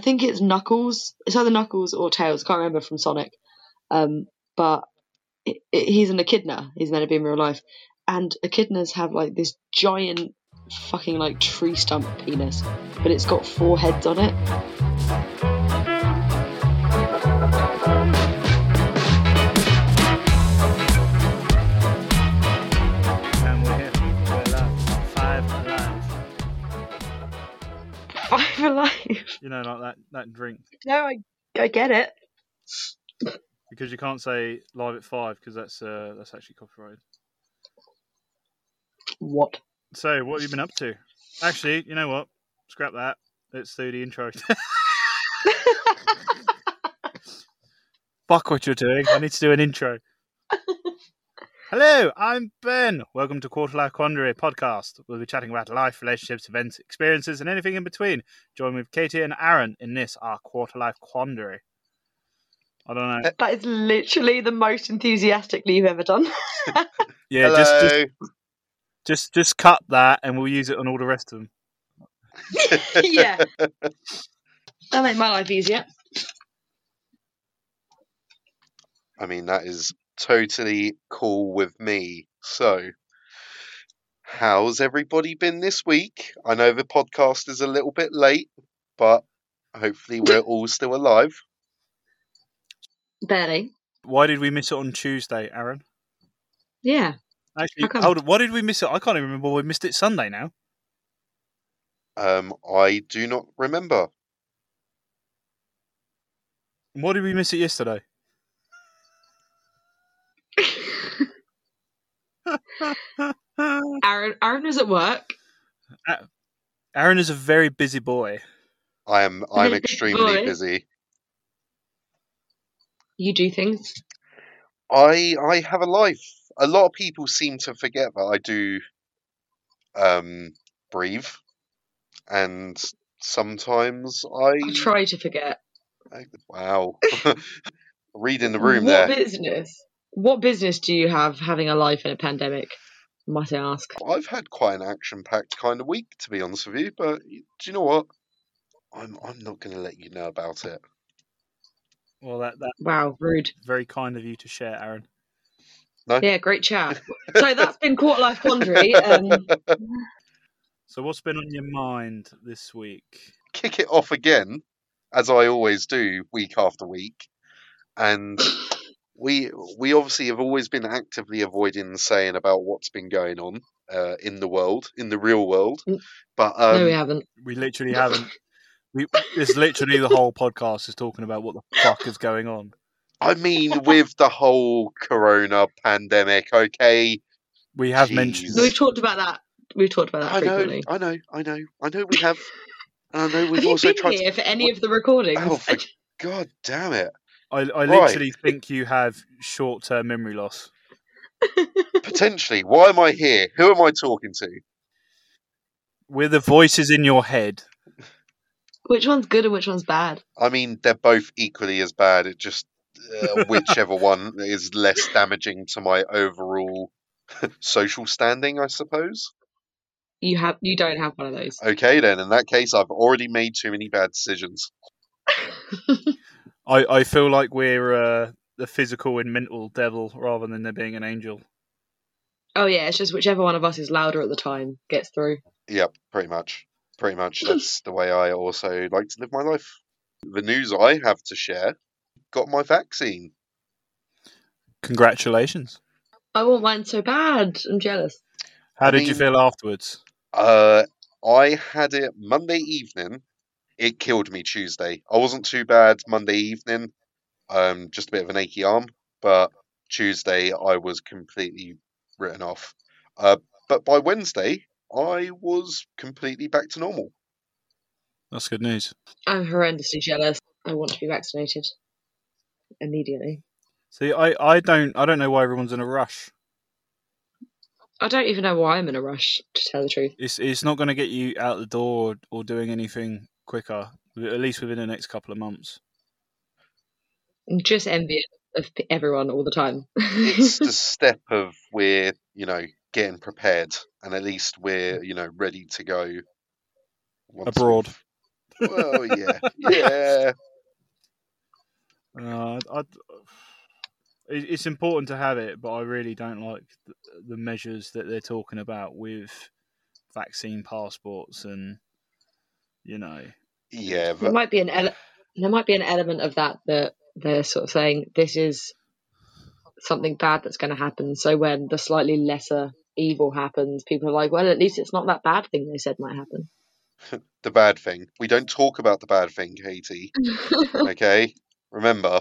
think it's Knuckles. It's either Knuckles or Tails. Can't remember from Sonic. But he's an echidna. He's meant to be in real life, and echidnas have like this giant fucking like tree stump penis, but it's got 4 heads on it. And we're here. We're alive. 5 alive. 5 alive. You know, like that drink. No, I get it. Because you can't say live at 5 because that's actually copyrighted. What? So, what have you been up to? Actually, you know what? Scrap that. Let's do the intro. Fuck what you're doing. I need to do an intro. Hello, I'm Ben. Welcome to Quarter Life Quandary podcast. We'll be chatting about life, relationships, events, experiences, and anything in between. Join with Katie and Aaron in this, our Quarter Life Quandary. I don't know. That is literally the most enthusiastically you've ever done. Yeah, Hello. just cut that, and we'll use it on all the rest of them. Yeah. That'll make my life easier. I mean, that is totally cool with me. So, how's everybody been this week? I know the podcast is a little bit late, but hopefully we're all still alive. Barely. Why did we miss it on Tuesday, Aaron? Yeah. Actually, How come? hold on. Why did we miss it? I can't even remember. We missed it Sunday now. I do not remember. Why did we miss it yesterday? Aaron was at work. Aaron is a very busy boy. I'm Busy extremely boy. busy. You do things. I have a life. A lot of people seem to forget that I do breathe, and sometimes I try to forget. wow. Reading the room there. What business do you have having a life in a pandemic? Might I ask? I've had quite an action-packed kind of week, to be honest with you. But do you know what? I'm not going to let you know about it. Well, that Wow, rude. very kind of you to share, Aaron. No. Yeah, great chat. So that's been Quarter Life Quandary. So what's been on your mind this week? Kick it off again, as I always do, week after week, and we obviously have always been actively avoiding saying about what's been going on in the world, in the real world. But No, we haven't. We literally haven't. It's literally the whole podcast is talking about what the fuck is going on. I mean, with the whole corona pandemic, okay. We have Jeez. mentioned. We've talked about that. Frequently. I know we have. And I know we've Have you also been tried here for any of the recordings? Oh, for God damn it. I literally think you have short-term memory loss. Potentially. Why am I here? Who am I talking to? We're the voices in your head. Which one's good and which one's bad? I mean, they're both equally as bad. It just whichever one is less damaging to my overall social standing, I suppose. You don't have one of those. Okay, then. In that case, I've already made too many bad decisions. I feel like we're the physical and mental devil rather than there being an angel. Oh yeah, it's just whichever one of us is louder at the time gets through. Yep, pretty much. Pretty much. That's the way I also like to live my life. The news I have to share, got my vaccine. Congratulations. I want mine so bad. I'm jealous. How did you feel afterwards? I had it Monday evening. It killed me Tuesday. I wasn't too bad Monday evening. Just a bit of an achy arm. But Tuesday I was completely written off. But by Wednesday I was completely back to normal. That's good news. I'm horrendously jealous. I want to be vaccinated immediately. See, I don't know why everyone's in a rush. I don't even know why I'm in a rush, to tell the truth. It's not going to get you out the door or doing anything quicker, at least within the next couple of months. I'm just envious of everyone all the time. It's the step of we're, getting prepared, and at least we're, ready to go Abroad. Well, yeah, yeah. It's important to have it, but I really don't like the measures that they're talking about with vaccine passports and, you know. Yeah, There might be there might be an element of that they're sort of saying this is something bad that's going to happen. So when the slightly lesser evil happens, people are like, well, at least it's not that bad thing they said might happen. the bad thing. We don't talk about the bad thing, Katie. Okay, remember.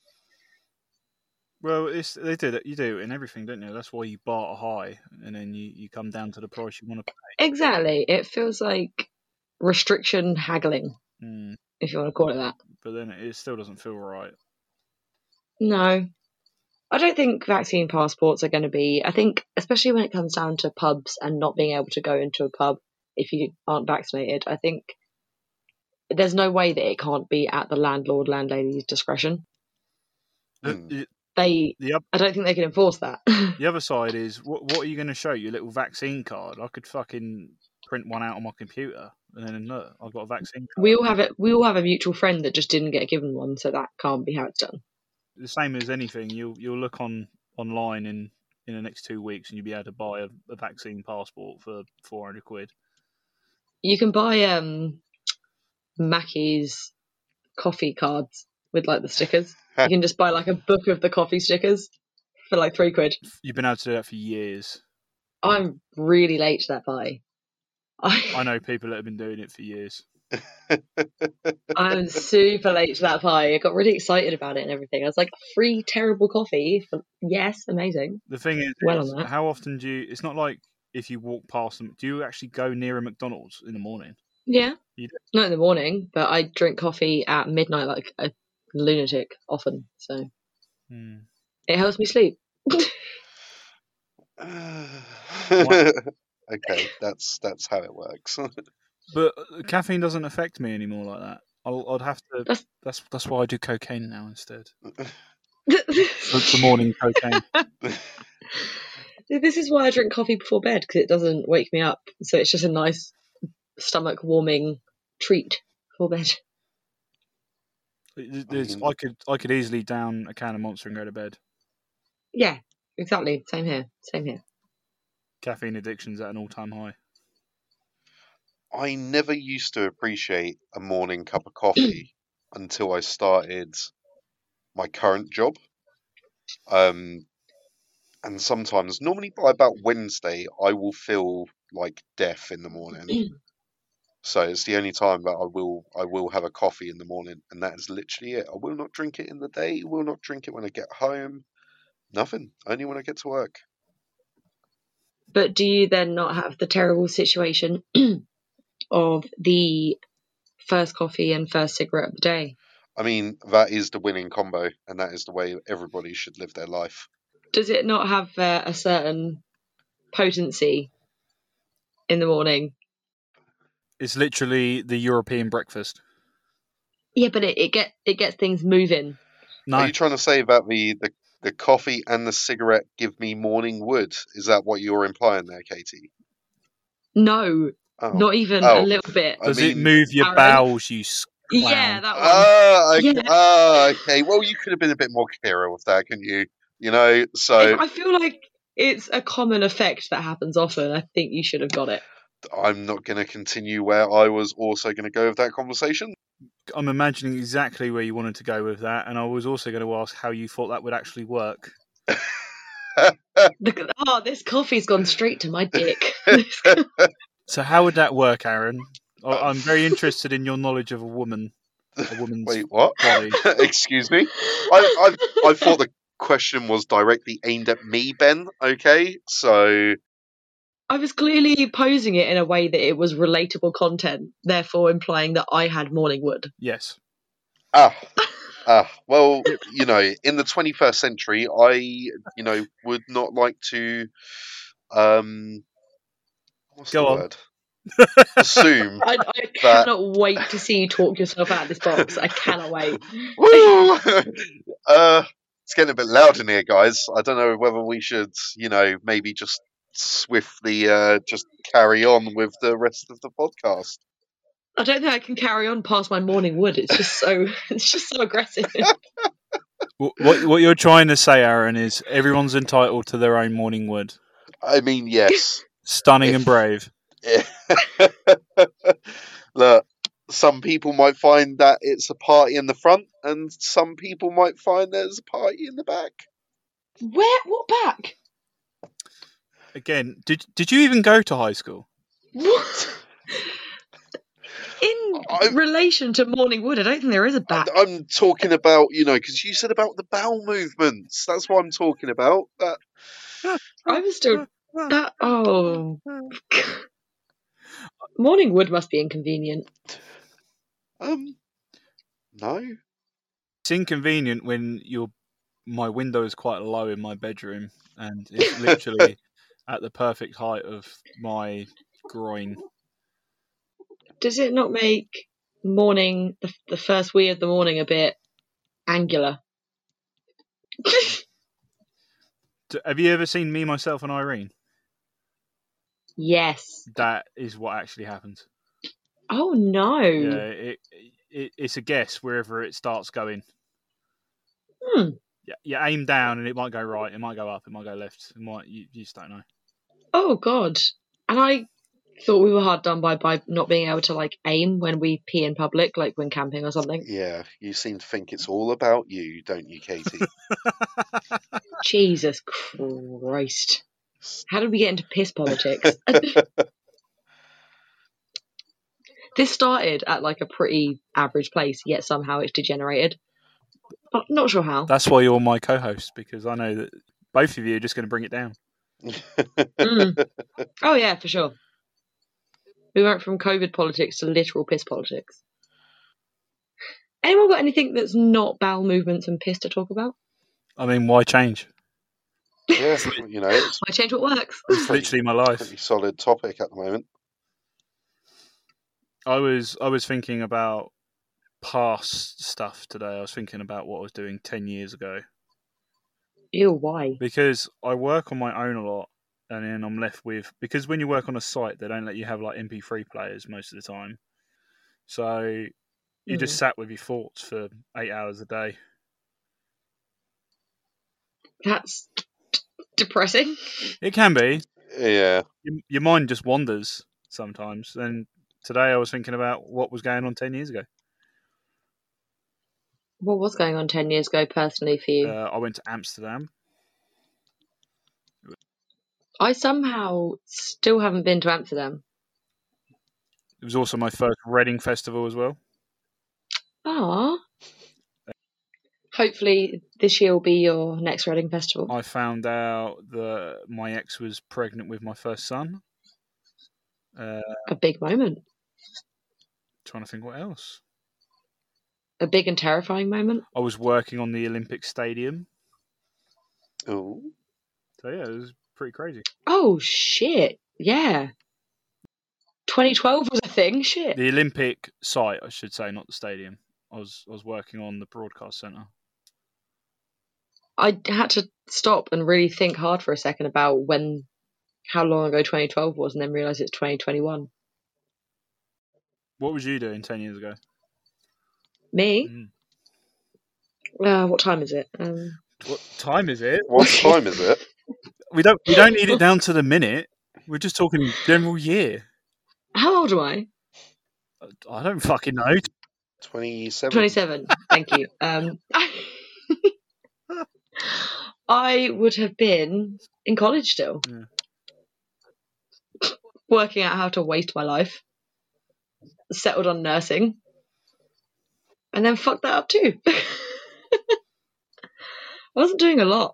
Well, they do that. You do it in everything, don't you? That's why you barter high, and then you come down to the price you want to pay. Exactly. It feels like restriction haggling, if you want to call it that. But then it still doesn't feel right. No. I don't think vaccine passports are going to be. I think, especially when it comes down to pubs and not being able to go into a pub if you aren't vaccinated, I think there's no way that it can't be at the landlady's discretion. Hmm. I don't think they can enforce that. The other side is, what are you going to show? Your little vaccine card? I could fucking print one out on my computer, and then look, I've got a vaccine card. We all have a mutual friend that just didn't get given one, so that can't be how it's done. The same as anything, you'll look online in the next 2 weeks, and you'll be able to buy a vaccine passport for £400. You can buy Mackey's coffee cards with like the stickers. You can just buy like a book of the coffee stickers for like £3. You've been able to do that for years. I'm really late to that buy. I know people that have been doing it for years. I'm super late to that pie. I got really excited about it and everything. I was like, free terrible coffee? Yes, amazing. The thing is, Well on that. how often do you... It's not like if you walk past them... Do you actually go near a McDonald's in the morning? Yeah. You do? Not in the morning, but I drink coffee at midnight like a lunatic often. So it helps me sleep. Okay, that's how it works. But caffeine doesn't affect me anymore like that. I'd have to. That's why I do cocaine now instead. The morning cocaine. This is why I drink coffee before bed, because it doesn't wake me up. So it's just a nice stomach warming treat for bed. I could easily down a can of Monster and go to bed. Yeah, exactly. Same here. Caffeine addiction's at an all-time high. I never used to appreciate a morning cup of coffee until I started my current job. And sometimes, normally by about Wednesday, I will feel like death in the morning. So it's the only time that I will have a coffee in the morning, and that is literally it. I will not drink it in the day. Will not drink it when I get home. Nothing. Only when I get to work. But do you then not have the terrible situation of the first coffee and first cigarette of the day? I mean, that is the winning combo, and that is the way everybody should live their life. Does it not have a certain potency in the morning? It's literally the European breakfast. Yeah, but it gets things moving. No. Are you trying to say that the coffee and the cigarette give me morning wood? Is that what you're implying there, Katie? No, not even a little bit. Does it move your bowels, you clown? Yeah, that one. Okay. Well, you could have been a bit more clearer with that, couldn't you? You know, so... I feel like it's a common effect that happens often. I think you should have got it. I'm not going to continue where I was also going to go with that conversation. I'm imagining exactly where you wanted to go with that, and I was also going to ask how you thought that would actually work. This coffee's gone straight to my dick. So how would that work, Aaron? I'm very interested in your knowledge of a woman's Wait, what? body. Excuse me? I thought the question was directly aimed at me, Ben, okay? So... I was clearly posing it in a way that it was relatable content, therefore implying that I had morning wood. Yes. Well, you know, in the 21st century, I, would not like to, what's Go the on. word? Assume. I cannot wait to see you talk yourself out of this box. I cannot wait. Woo! It's getting a bit loud in here, guys. I don't know whether we should, maybe just swiftly just carry on with the rest of the podcast. I don't think I can carry on past my morning wood. It's just so aggressive. What you're trying to say, Aaron, is everyone's entitled to their own morning wood. I mean, yes. Stunning and brave. Look, some people might find that it's a party in the front, and some people might find there's a party in the back. Where? What back? Again, did you even go to high school? What? In relation to morning wood, I don't think there is a back. I'm talking about, because you said about the bowel movements. That's what I'm talking about. I was still... Morning wood must be inconvenient. No. It's inconvenient when my window is quite low in my bedroom, and it's literally at the perfect height of my groin. Does it not make morning, the first wee of the morning, a bit angular? Have you ever seen Me, Myself and Irene? Yes. That is what actually happens. Oh no. Yeah, it's a guess wherever it starts going. Yeah, you aim down and it might go right, it might go up, it might go left, you just don't know. Oh god. And I thought we were hard done by not being able to aim when we pee in public, like when camping or something. Yeah, you seem to think it's all about you, don't you, Katie? Jesus Christ. How did we get into piss politics? This started at a pretty average place, yet somehow it's degenerated. Not sure how. That's why you're my co-host, because I know that both of you are just going to bring it down. Oh yeah, for sure. We went from COVID politics to literal piss politics. Anyone got anything that's not bowel movements and piss to talk about? I mean, why change? Yeah, it's why change what works? It's literally my life. Pretty solid topic at the moment. I was thinking about past stuff today. I was thinking about what I was doing 10 years ago. Ew, why? Because I work on my own a lot, and then I'm left with... Because when you work on a site, they don't let you have MP3 players most of the time. So you just sat with your thoughts for 8 hours a day. That's depressing. It can be. Yeah. Your mind just wanders sometimes. And today I was thinking about what was going on 10 years ago. What was going on 10 years ago personally for you? I went to Amsterdam. I somehow still haven't been to Amsterdam. It was also my first Reading festival as well. Aww. Hopefully this year will be your next Reading festival. I found out that my ex was pregnant with my first son. A big moment. Trying to think what else. A big and terrifying moment. I was working on the Olympic Stadium. Oh. So yeah, it was pretty crazy. Oh shit! Yeah. 2012 was a thing. Shit. The Olympic site, I should say, not the stadium. I was working on the broadcast centre. I had to stop and really think hard for a second about how long ago 2012 was, and then realise it's 2021. What was you doing 10 years ago? Me? What time is it? What time is it? What time is it? We don't need it down to the minute. We're just talking general year. How old am I? I don't fucking know. 27. 27. Thank you. I would have been in college still. Yeah. Working out how to waste my life. Settled on nursing. And then fucked that up too. I wasn't doing a lot.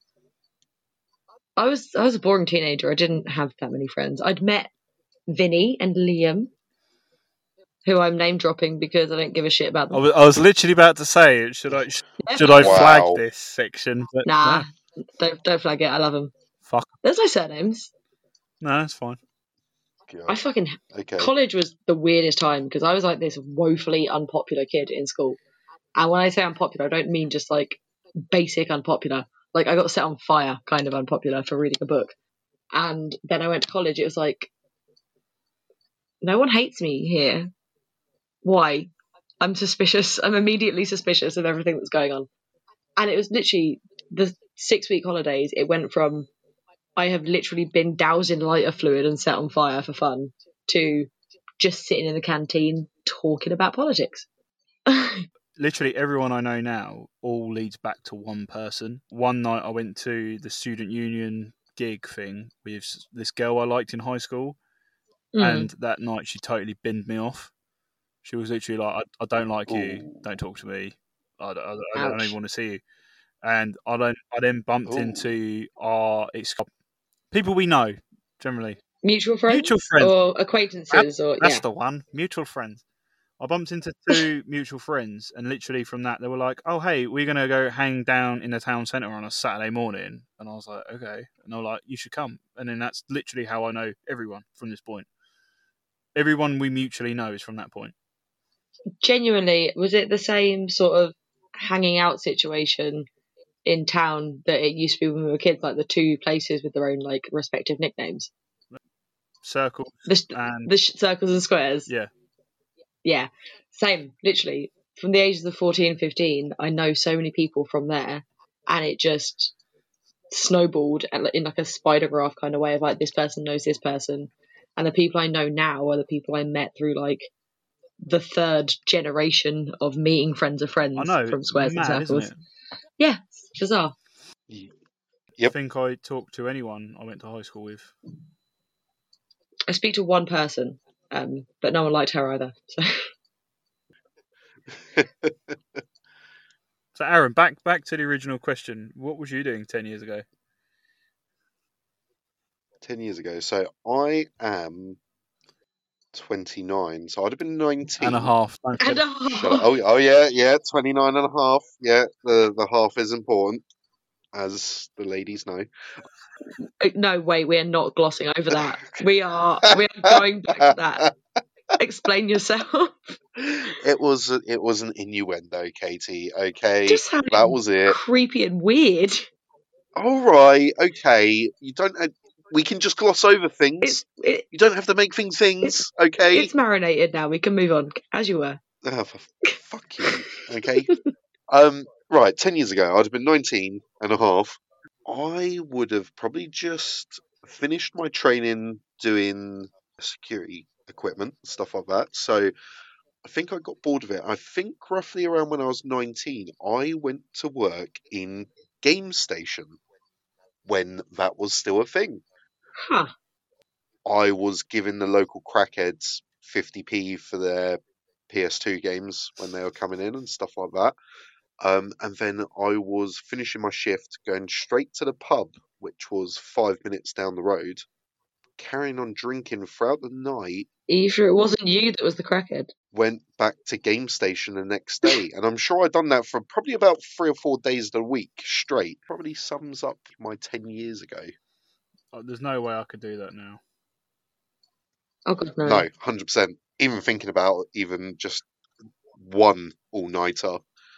I was a boring teenager. I didn't have that many friends. I'd met Vinny and Liam, who I'm name dropping because I don't give a shit about them. I was literally about to say, should I flag this section? But nah, no. Don't flag it. I love them. Fuck. There's no surnames. No, it's fine. God. College was the weirdest time because I was this woefully unpopular kid in school. And when I say unpopular, I don't mean just basic unpopular. I got set on fire kind of unpopular for reading a book. And then I went to college. It was no one hates me here. why? I'm suspicious. I'm immediately suspicious of everything that's going on. And it was literally the 6-week holidays. It went from I have literally been doused in lighter fluid and set on fire for fun to just sitting in the canteen talking about politics. Literally everyone I know now all leads back to one person. One night I went to the student union gig thing with this girl I liked in high school, and that night she totally binned me off. She was literally like, I don't like you, don't talk to me, I don't even want to see you. And I then bumped into people we know, generally. Mutual friends? Or acquaintances? That's the one, mutual friends. I bumped into 2 mutual friends, and literally from that, they were like, oh, hey, we're going to go hang down in the town centre on a Saturday morning. And I was like, okay. And they were like, you should come. And then that's literally how I know everyone from this point. Everyone we mutually know is from that point. Genuinely, was it the same sort of hanging out situation in town that it used to be when we were kids, like the 2 places with their own like respective nicknames? Circles. The circles and squares? Yeah, same, literally. From the ages of 14, 15, I know so many people from there, and it just snowballed in like a spider graph kind of way of like this person knows this person, and the people I know now are the people I met through like the 3rd generation of meeting friends of friends from squares and circles. Yeah, it's bizarre. Yep. I think I talked to anyone I went to high school with. I speak to one person, but no one liked her either. So. So Aaron, back to the original question. What was you doing 10 years ago? 10 years ago. So I am 29. So I'd have been 19. And a half. And a half. Oh yeah, 29 and a half. Yeah, the half is important, as the ladies know. No, wait, we are not glossing over that. We are going back to that. Explain yourself. It was an innuendo, Katie. Okay, Just that was it. Creepy and weird. All right, okay. You don't. We can just gloss over things. You don't have to make things. Okay. It's marinated now. We can move on as you were. Oh, fuck you. Okay. Right. 10 years ago, I'd have been 19 and a half. I would have probably just finished my training doing security equipment, stuff like that. So I think I got bored of it. I think roughly around when I was 19, I went to work in Game Station when that was still a thing. Huh. I was giving the local crackheads 50p for their PS2 games when they were coming in and stuff like that. And then I was finishing my shift, going straight to the pub, which was 5 minutes down the road, carrying on drinking throughout the night. Are you sure it wasn't you that was the crackhead? Went back to Game Station the next day. And I'm sure I'd done that for probably about 3 or 4 days of the week straight. Probably sums up my 10 years ago. There's no way I could do that now. Oh, God, no. No, 100%. Even thinking about even just one all-nighter,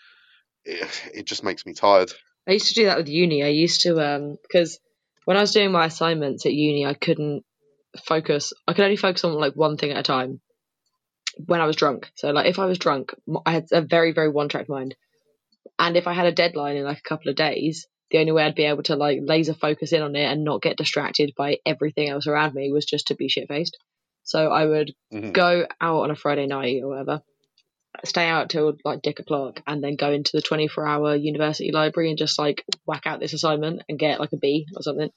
it just makes me tired. I used to do that with uni. I used to, because when I was doing my assignments at uni, I couldn't focus. I could only focus on like one thing at a time when I was drunk. So like if I was drunk, I had a very, very one-track mind. And if I had a deadline in like a couple of days, the only way I'd be able to like laser focus in on it and not get distracted by everything else around me was just to be shit-faced. So I would go out on a Friday night or whatever, stay out till like dick o'clock, and then go into the 24-hour university library and just like whack out this assignment and get like a B or something.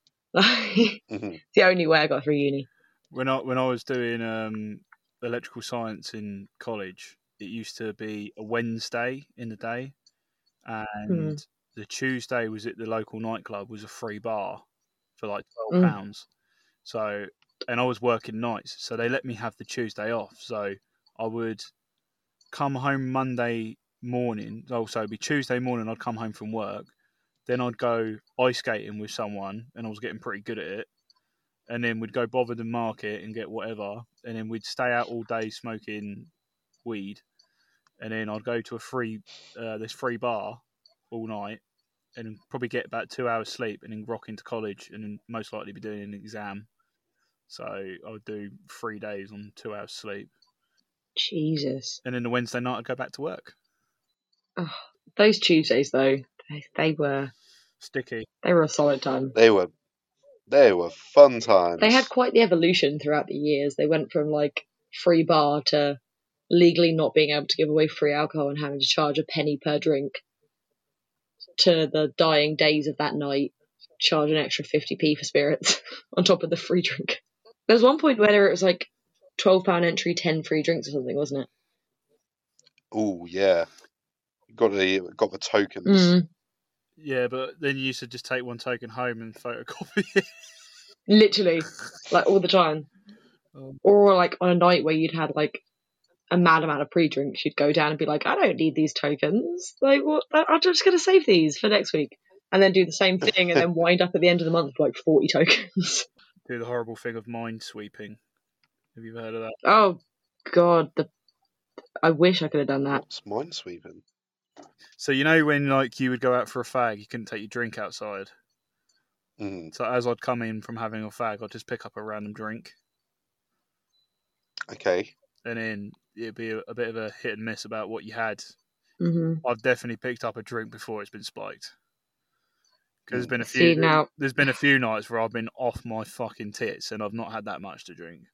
It's the only way I got through uni. When I was doing electrical science in college, it used to be a Wednesday in the day, and the Tuesday was at the local nightclub was a free bar for like £12. So, and I was working nights, so they let me have the Tuesday off. So I would come home Monday morning. So it'd be Tuesday morning. I'd come home from work. Then I'd go ice skating with someone, and I was getting pretty good at it. And then we'd go Botherden Market and get whatever. And then we'd stay out all day smoking weed. And then I'd go to this free bar all night and probably get about 2 hours sleep and then rock into college and then most likely be doing an exam. So I would do 3 days on 2 hours sleep. Jesus. And then the Wednesday night I'd go back to work. Oh, those Tuesdays though, they were Sticky. a solid time. They were fun times. They had quite the evolution throughout the years. They went from like free bar to legally not being able to give away free alcohol and having to charge a penny per drink, to the dying days of that night, charge an extra 50p for spirits on top of the free drink. There was one point where it was like £12 entry, 10 free drinks or something, wasn't it? Oh yeah, got the tokens. Mm. Yeah, but then you used to just take one token home and photocopy it. Literally, like all the time. Or like on a night where you'd had like a mad amount of pre-drinks, you'd go down and be like, I don't need these tokens. Like, what? I'm just going to save these for next week. And then do the same thing and then wind up at the end of the month with like 40 tokens. Do the horrible thing of mind sweeping. Have you heard of that? Oh, God. I wish I could have done that. What's minesweeping? So you know when like you would go out for a fag, you couldn't take your drink outside. Mm. So as I'd come in from having a fag, I'd just pick up a random drink. Okay. And then it'd be a bit of a hit and miss about what you had. Mm-hmm. I've definitely picked up a drink before it's been spiked. Because there's been a few nights where I've been off my fucking tits and I've not had that much to drink.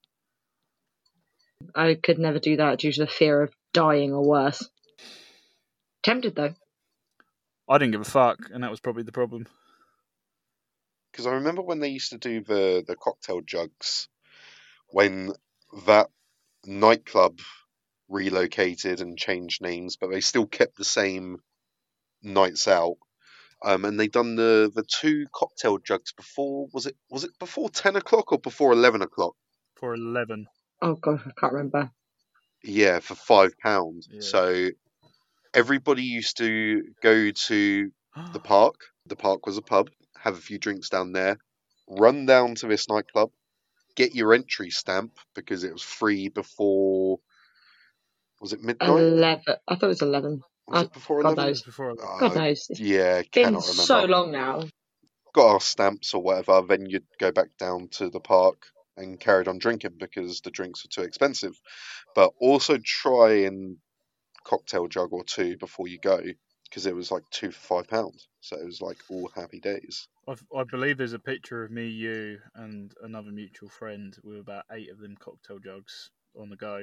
I could never do that due to the fear of dying or worse. Tempted though. I didn't give a fuck, and that was probably the problem. Because I remember when they used to do the cocktail jugs, when that nightclub relocated and changed names, but they still kept the same nights out. And they done the two cocktail jugs before. Was it before 10 o'clock or before 11 o'clock? For 11. Oh God, I can't remember. Yeah, for £5. Yeah. So everybody used to go to the park. The park was a pub. Have a few drinks down there. Run down to this nightclub. Get your entry stamp because it was free before. Was it midnight? 11. I thought it was 11. Was it before God 11? knows. Before God knows. It's Yeah, been cannot remember. so long now. Got our stamps or whatever, then you'd go back down to the park and carried on drinking because the drinks were too expensive. But also try and cocktail jug or two before you go because it was like 2 for £5. So it was like all happy days. I believe there's a picture of me, you, and another mutual friend with about 8 of them cocktail jugs on the go.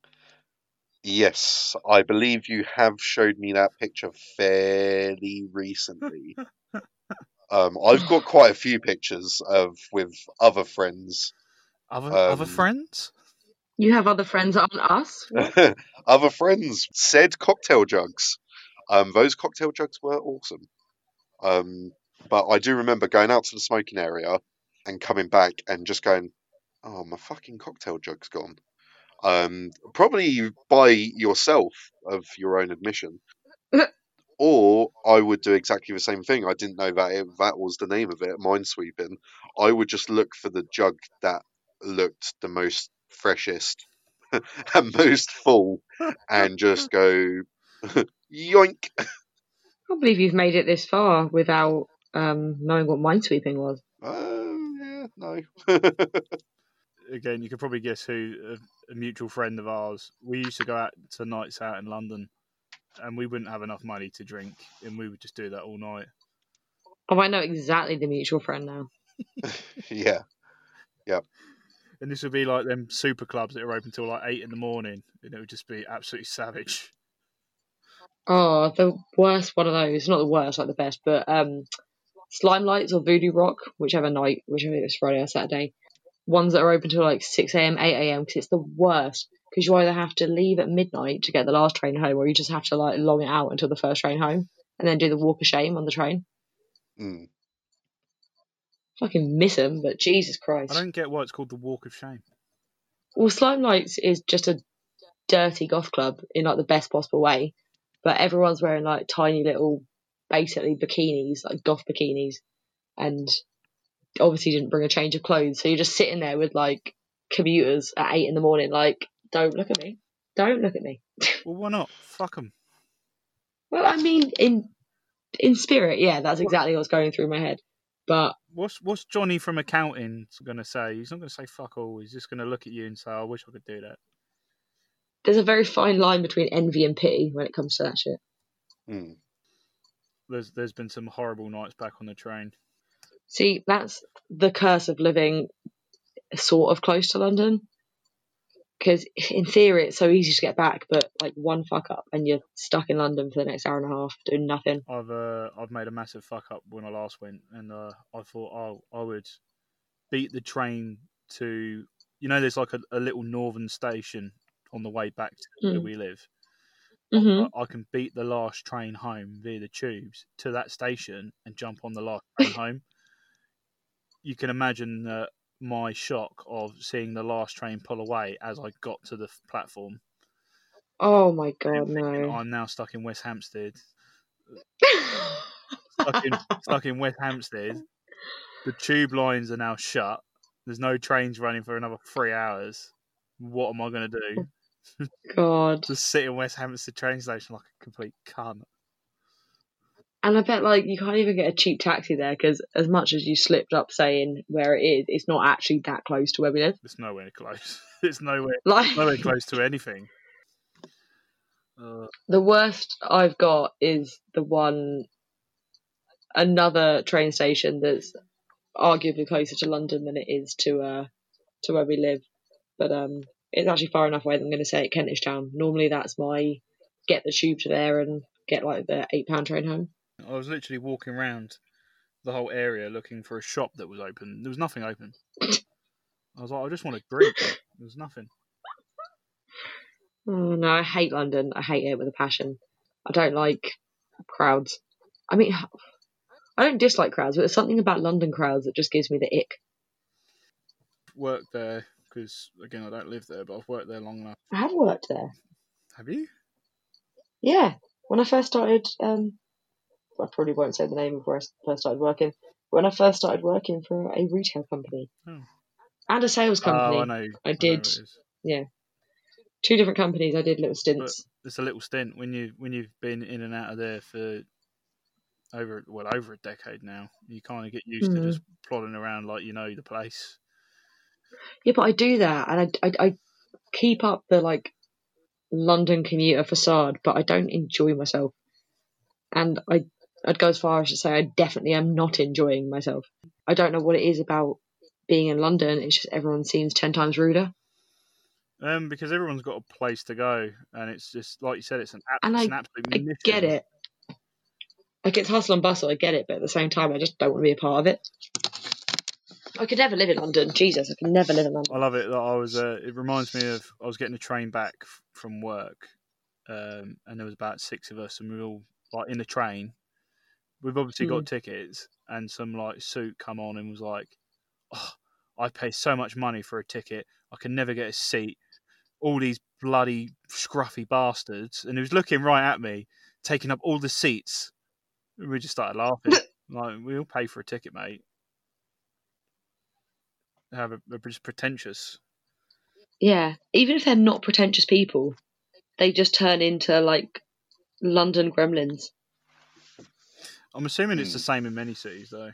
Yes, I believe you have showed me that picture fairly recently. I've got quite a few pictures with other friends. Other friends? You have other friends that aren't us? Other friends said cocktail jugs. Those cocktail jugs were awesome. But I do remember going out to the smoking area and coming back and just going, oh, my fucking cocktail jug's gone. Probably by yourself of your own admission. Or I would do exactly the same thing. I didn't know that was the name of it, minesweeping. I would just look for the jug that looked the most freshest and most full and just go yoink. I can't believe you've made it this far without knowing what minesweeping was. Yeah, no. Again, you could probably guess who, a mutual friend of ours. We used to go out to nights out in London and we wouldn't have enough money to drink and we would just do that all night. Oh, I know exactly the mutual friend now. Yeah. And this would be like them super clubs that are open till like 8 in the morning and it would just be absolutely savage. Oh, the worst one of those. Not the worst, like the best, but Slime Lights or Voodoo Rock, whichever night, whichever it was Friday or Saturday. Ones that are open till like 6 a.m, 8 a.m, because it's the worst. Because you either have to leave at midnight to get the last train home, or you just have to like long it out until the first train home, and then do the walk of shame on the train. Mm. Fucking miss them, but Jesus Christ. I don't get why it's called the Walk of Shame. Well, Slime Lights is just a dirty goth club in like the best possible way, but everyone's wearing like tiny little, basically bikinis, like goth bikinis, and obviously didn't bring a change of clothes, so you're just sitting there with like commuters at 8 in the morning, like, don't look at me, don't look at me. Well, why not? Fuck them. Well, I mean, in spirit, yeah, that's exactly what's going through my head. But what's Johnny from accounting going to say? He's not going to say fuck all. He's just going to look at you and say, I wish I could do that. there's a very fine line between envy and pity when it comes to that shit. Mm. There's been some horrible nights back on the train. See, that's the curse of living sort of close to London. Because in theory, it's so easy to get back, but like one fuck up and you're stuck in London for the next hour and a half doing nothing. I've made a massive fuck up when I last went, and I thought I would beat the train to, you know, there's like a little northern station on the way back to where we live. Mm-hmm. I can beat the last train home via the tubes to that station and jump on the last train home. You can imagine my shock of seeing the last train pull away as I got to the platform. Oh my god, no. I'm now stuck in West Hampstead. Stuck in West Hampstead. The tube lines are now shut. There's no trains running for another 3 hours. What am I going to do? God. Just sit in West Hampstead train station like a complete cunt. And I bet like you can't even get a cheap taxi there because as much as you slipped up saying where it is, it's not actually that close to where we live. It's nowhere close. It's nowhere close to anything. The worst I've got is another train station that's arguably closer to London than it is to where we live. But it's actually far enough away that I'm going to say at Kentish Town. Normally that's my get the tube to there and get like the £8 train home. I was literally walking around the whole area looking for a shop that was open. There was nothing open. I was like, I just want a drink. There was nothing. Oh no, I hate London. I hate it with a passion. I don't like crowds. I mean, I don't dislike crowds, but there's something about London crowds that just gives me the ick. Worked there because, again, I don't live there, but I've worked there long enough. I have worked there. Have you? Yeah. When I first started, I probably won't say the name of where I first started working. When I first started working for a retail company and a sales company, Oh, I know. I did. Yeah, 2 different companies. I did little stints. But it's a little stint when you've been in and out of there for over a decade now. You kind of get used to just plodding around like you know the place. Yeah, but I do that, and I keep up the like London commuter facade, but I don't enjoy myself. And I'd go as far as to say I definitely am not enjoying myself. I don't know what it is about being in London. It's just everyone seems 10 times ruder. Because everyone's got a place to go, and it's just like you said, it's an absolute mission. I get it. Like it's hustle and bustle. I get it, but at the same time, I just don't want to be a part of it. I could never live in London. Jesus, I could never live in London. I love it. It reminds me of I was getting a train back from work, and there was about 6 of us, and we were all like in the train. We've obviously got tickets, and some like suit come on and was like, "Oh, I pay so much money for a ticket. I can never get a seat. All these bloody scruffy bastards." And he was looking right at me, taking up all the seats. And we just started laughing. Like, we all pay for a ticket, mate. They're just pretentious. Yeah, even if they're not pretentious people, they just turn into like London gremlins. I'm assuming it's the same in many cities, though.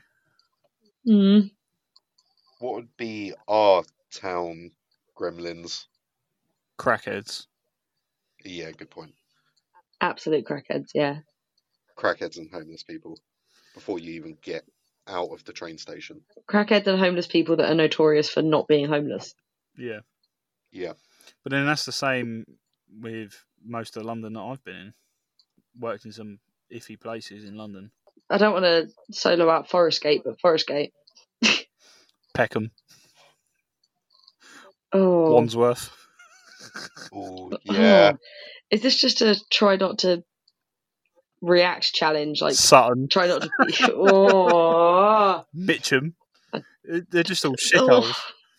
What would be our town gremlins? Crackheads. Yeah, good point. Absolute crackheads, yeah. Crackheads and homeless people before you even get out of the train station. Crackheads and homeless people that are notorious for not being homeless. Yeah. Yeah. But then that's the same with most of London that I've been in. Worked in some iffy places in London. I don't want to solo out Forest Gate, but Forest Gate. Peckham. Oh. Wandsworth. Oh, yeah. Oh. Is this just a try not to react challenge? Like Sutton. Try not to be... Oh. Mitcham. They're just all shitholes.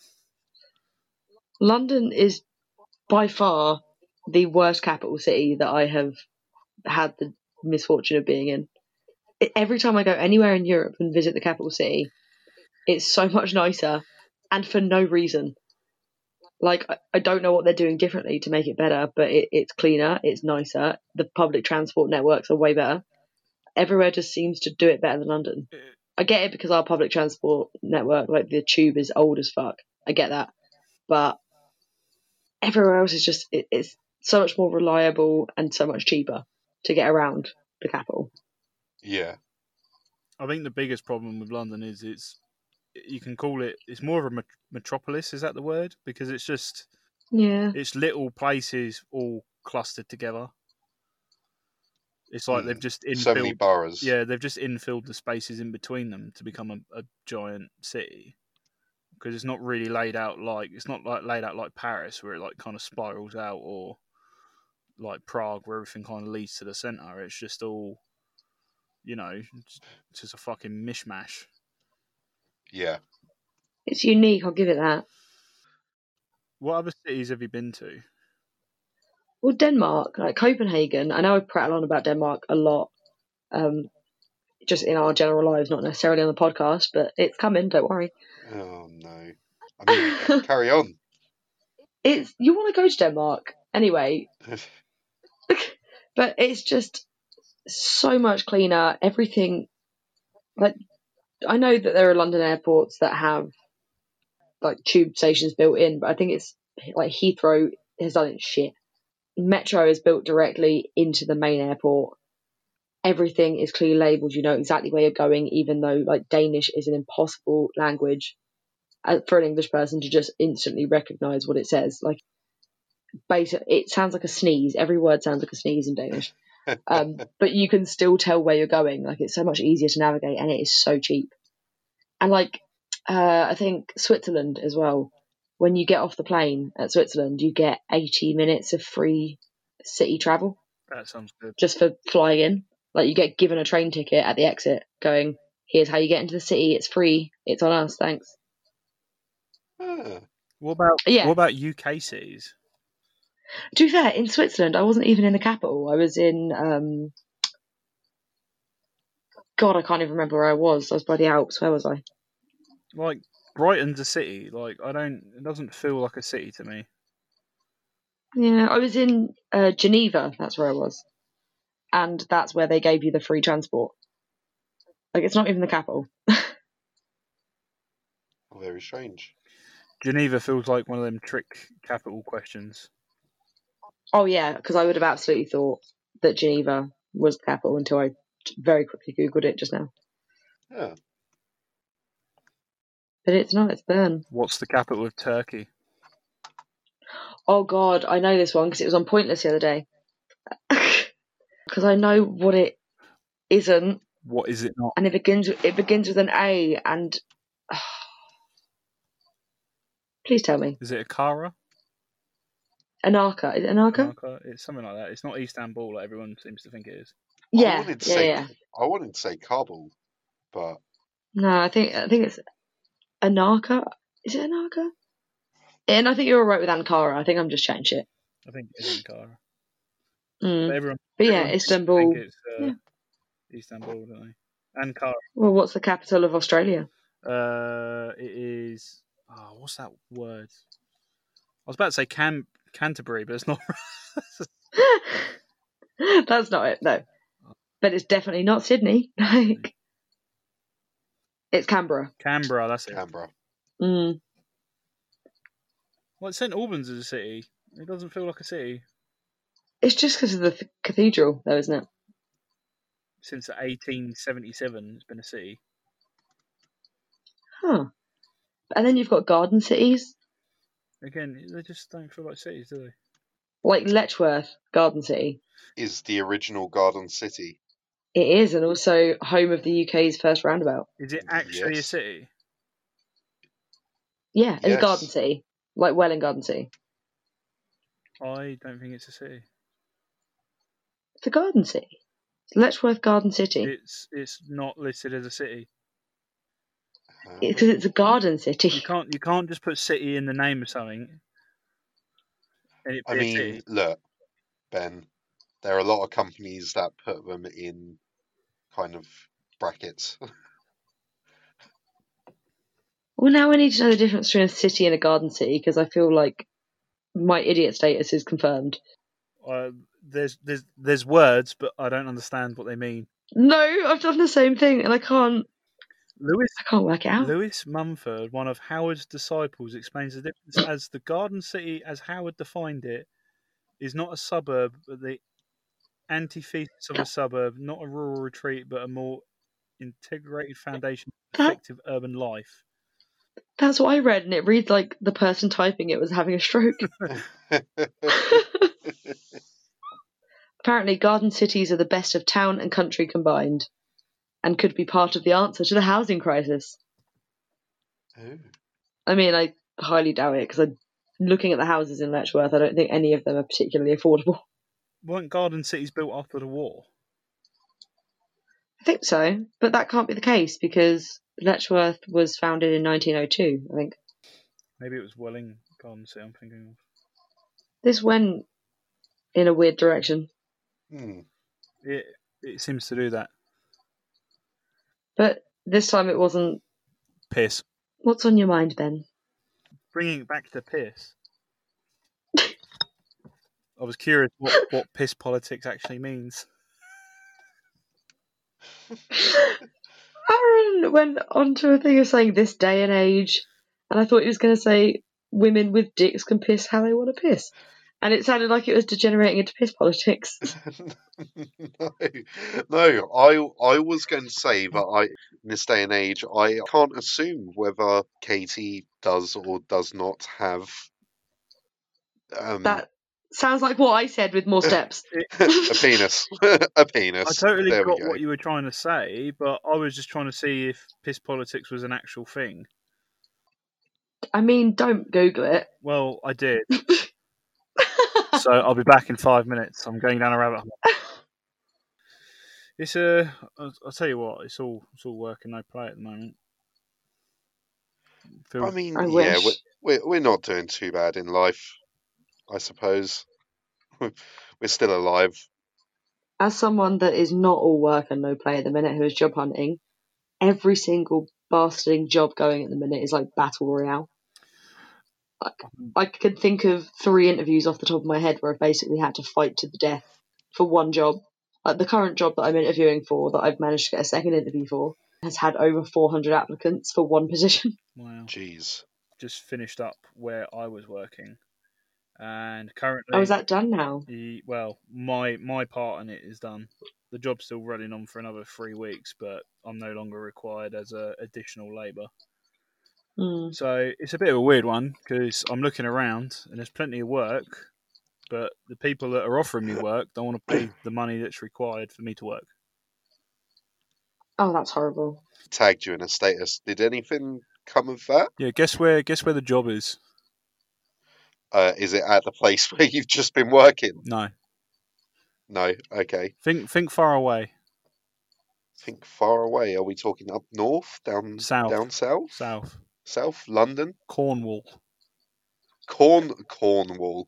London is by far the worst capital city that I have had the misfortune of being in. Every time I go anywhere in Europe and visit the capital city, it's so much nicer and for no reason. Like, I don't know what they're doing differently to make it better, but it's cleaner, it's nicer, the public transport networks are way better. Everywhere just seems to do it better than London. I get it because our public transport network, like the tube, is old as fuck. I get that. But everywhere else is just, it's so much more reliable and so much cheaper to get around the capital. Yeah. I think the biggest problem with London is you can call it's more of a metropolis. Is that the word? Because it's little places all clustered together. It's like they've just infilled so many boroughs. Yeah, they've just infilled the spaces in between them to become a giant city. Because it's not really laid out like Paris, where it like kind of spirals out, or like Prague, where everything kind of leads to the center. It's just all, just a fucking mishmash. Yeah. It's unique, I'll give it that. What other cities have you been to? Well, Denmark, like Copenhagen. I know I prattle on about Denmark a lot, just in our general lives, not necessarily on the podcast, but it's coming, don't worry. Oh, no. I mean, carry on. You want to go to Denmark anyway, but it's just so much cleaner. Everything, like, I know that there are London airports that have like tube stations built in, but I think it's like Heathrow has done its shit. Metro is built directly into the main airport. Everything is clearly labelled. You know exactly where you're going, even though like Danish is an impossible language for an English person to just instantly recognise what it says. Like, basically, it sounds like a sneeze. Every word sounds like a sneeze in Danish. But you can still tell where you're going. Like, it's so much easier to navigate, and it is so cheap. And like, I think Switzerland as well. When you get off the plane at Switzerland, you get 80 minutes of free city travel. That sounds good. Just for flying in. Like, you get given a train ticket at the exit going, here's how you get into the city, it's free, it's on us, thanks. What about UK cities? To be fair, in Switzerland, I wasn't even in the capital. I was in, God, I can't even remember where I was. I was by the Alps. Where was I? Like, Brighton's a city. Like, it doesn't feel like a city to me. Yeah, I was in Geneva, that's where I was. And that's where they gave you the free transport. Like, it's not even the capital. Very strange. Geneva feels like one of them trick capital questions. Oh, yeah, because I would have absolutely thought that Geneva was the capital until I very quickly Googled it just now. Yeah. But it's not, it's Bern. What's the capital of Turkey? Oh, God, I know this one because it was on Pointless the other day. Because I know what it isn't. What is it not? And it begins with an A, and please tell me. Is it Ankara? Anarka. Is it Anarka? It's something like that. It's not Istanbul like everyone seems to think it is. Yeah. I wanted to say Kabul, but no, I think it's Anarka. Is it Anarka? And I think you're all right with Ankara. I think I'm just chatting shit. I think it is Ankara. But yeah, Istanbul. Think it's Istanbul, don't they? Ankara. Well, what's the capital of Australia? It is. Oh, what's that word? I was about to say Canterbury, but it's not. That's not it, no. But it's definitely not Sydney. Like, it's Canberra. Canberra, that's it. Canberra. Mm. Well, St Albans is a city. It doesn't feel like a city. It's just because of the cathedral, though, isn't it? Since 1877, it's been a city. Huh. And then you've got garden cities. Again, they just don't feel like cities, do they? Like Letchworth, Garden City. Is the original garden city. It is, and also home of the UK's first roundabout. Is it actually a city? Yeah, it's a garden city. Like Welwyn Garden City. I don't think it's a city. It's a garden city. It's Letchworth Garden City. It's not listed as a city. Because it's a garden city. You can't just put city in the name of something. I mean, look, Ben, there are a lot of companies that put them in kind of brackets. Well, now I need to know the difference between a city and a garden city because I feel like my idiot status is confirmed. There's words, but I don't understand what they mean. No, I've done the same thing, and I can't work it out. Lewis Mumford, one of Howard's disciples, explains the difference as the garden city, as Howard defined it, is not a suburb, but the antithesis of a suburb, not a rural retreat, but a more integrated foundation of That- effective urban life. That's what I read, and it reads like the person typing it was having a stroke. Apparently, garden cities are the best of town and country combined, and could be part of the answer to the housing crisis. Oh. I mean, I highly doubt it, because looking at the houses in Letchworth, I don't think any of them are particularly affordable. Weren't garden cities built after the war? I think so, but that can't be the case, because Letchworth was founded in 1902, I think. Maybe it was Welling Garden City I'm thinking of. This went in a weird direction. It seems to do that. But this time it wasn't. Piss. What's on your mind, Ben? Bringing it back to piss. I was curious what piss politics actually means. Aaron went onto a thing of saying this day and age, and I thought he was going to say women with dicks can piss how they want to piss. And it sounded like it was degenerating into piss politics. No. I was going to say that in this day and age, I can't assume whether Katie does or does not have That sounds like what I said with more steps. a penis. A penis. I totally There we got go. what you were trying to say, but I was just trying to see if piss politics was an actual thing. I mean, don't Google it. Well, I did. So I'll be back in 5 minutes. I'm going down a rabbit hole. It's I'll tell you what. It's all work and no play at the moment. I mean, I yeah, wish. we're not doing too bad in life, I suppose. We're still alive. As someone that is not all work and no play at the minute, who is job hunting, every single bastarding job going at the minute is like battle royale. I could think of 3 interviews off the top of my head where I've basically had to fight to the death for one job. Like the current job that I'm interviewing for, that I've managed to get a second interview for, has had over 400 applicants for one position. Wow. Jeez. Just finished up where I was working, and currently. Oh, is that done now? My part in it is done. The job's still running on for another 3 weeks, but I'm no longer required as additional labour. So it's a bit of a weird one, because I'm looking around and there's plenty of work, but the people that are offering me work don't want to pay the money that's required for me to work. Oh, that's horrible. Tagged you in a status. Did anything come of that? Yeah, guess where the job is? Is it at the place where you've just been working? No. No. Okay. Think far away. Think far away. Are we talking up north, down South. down south? South London. Cornwall. Cornwall.